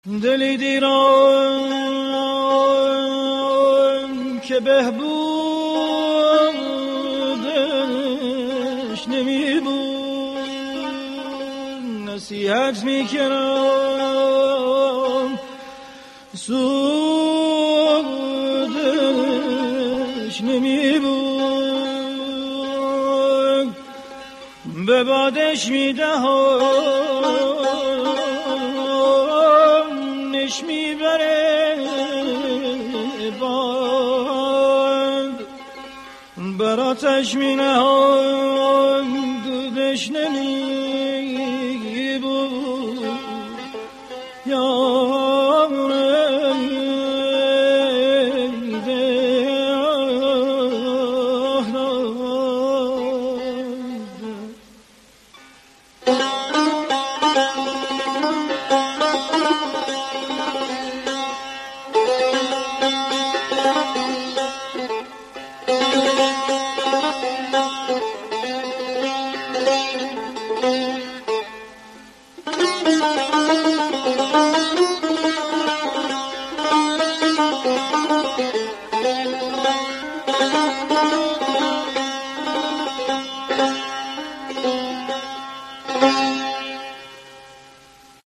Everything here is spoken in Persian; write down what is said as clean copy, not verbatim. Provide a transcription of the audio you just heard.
دلی دیران که بهبودش نمی بود، نصیحت می کنم سودش نمی بود، به بادش می دهم میبره باد، براتش می نهام دودش نمی بود